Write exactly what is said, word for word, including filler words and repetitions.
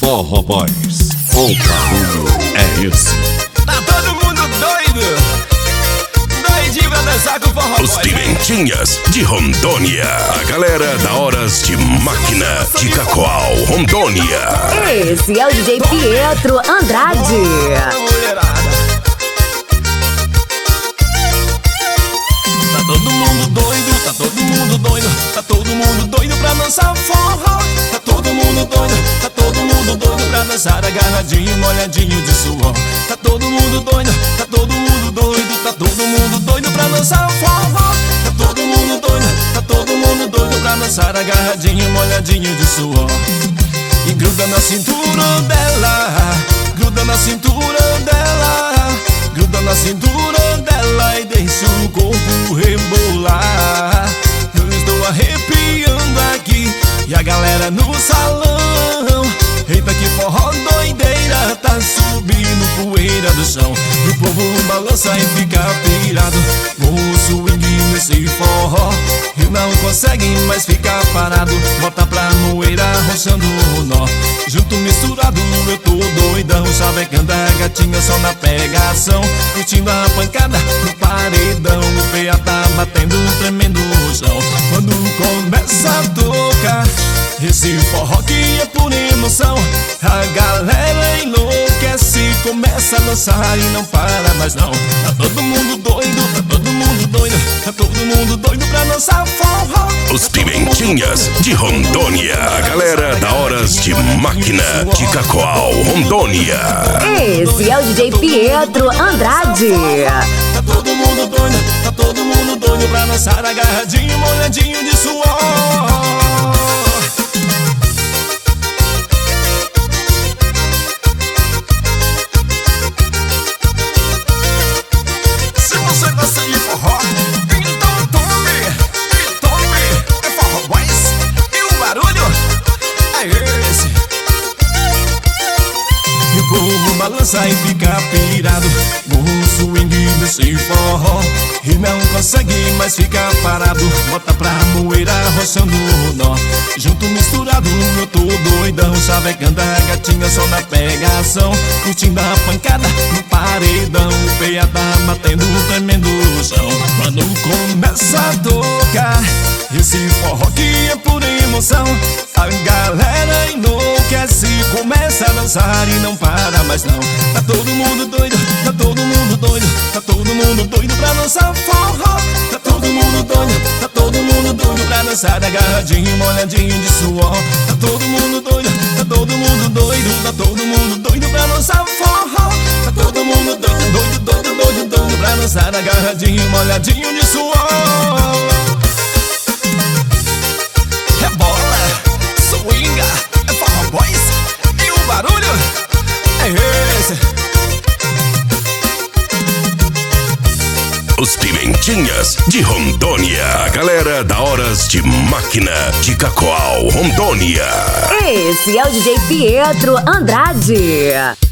Forró Boys, o barulho é esse. Tá todo mundo doido, doidinho pra dançar com o Forró Boys. Os Pimentinhas de Rondônia, a galera da Horas de Máquina de Cacoal, Rondônia. Esse é o D J Pietro Andrade. Tá todo mundo doido, tá todo mundo doido, tá todo mundo doido pra dançar forró. Tá todo mundo doido, tá todo mundo doido pra dançar agarradinho, molhadinho de suor. Tá todo mundo doido, tá todo mundo doido, tá todo mundo doido pra dançar forró. Tá todo mundo doido, tá todo mundo doido pra dançar agarradinho, molhadinho de suor. E gruda na cintura dela, gruda na cintura dela, gruda na cintura dela e deixa o corpo rebolar. Eu estou arrepiando aqui e a galera no salão. Eita que forró doideira, tá subindo poeira do chão. E o povo balança e fica pirado com o swing nesse forró. E não consegue mais ficar parado, bota pra moeira roçando o nó. Junto misturado eu tô doidão, chavecando a gatinha só na pegação. Curtindo a pancada no paredão, o P A tá batendo tremendo no chão. Quando começa a tocar esse forró que é por emoção, a galera enlouquece, começa a dançar e não para mais não. Tá todo mundo doido, tá todo mundo doido, tá todo mundo doido pra dançar forró. Os Pimentinhas de Rondônia, a galera da Horas de Máquina de Cacoal, Rondônia. Esse é o D J Pietro Andrade. Tá todo mundo doido, tá todo mundo doido pra dançar agarradinho, molhadinho de suor. Se você gosta de forró, então tome, tome, é Forró Boys e o barulho é esse. E o povo balança e fica pirado com o swing desse forró. E não consegue mais ficar parado, bota pra moeira roçando o nó. Junto misturado eu tô doidão, chavecando a gatinha só na pegação. Curtindo a pancada no paredão, o P A tá batendo tremendo no chão. Quando começa a tocar esse forró que é por emoção, a galera enlouquece, começa a dançar e não para mais não. Tá todo mundo doido, tá todo mundo doido, tá todo mundo doido pra dançar forró. Tá todo mundo doido, tá todo mundo doido pra dançar agarradinho, molhadinho de suor. Tá todo mundo doido, tá todo mundo doido, tá todo mundo doido pra dançar forró. Tá todo mundo doido, doido, doido, doido, doido pra dançar agarradinho, molhadinho de suor. É bola, swinga, é Forró Boys e o barulho é esse. Os Pimentinhas de Rondônia, a galera da Horas de Máquina de Cacoal, Rondônia. Esse é o D J Pietro Andrade.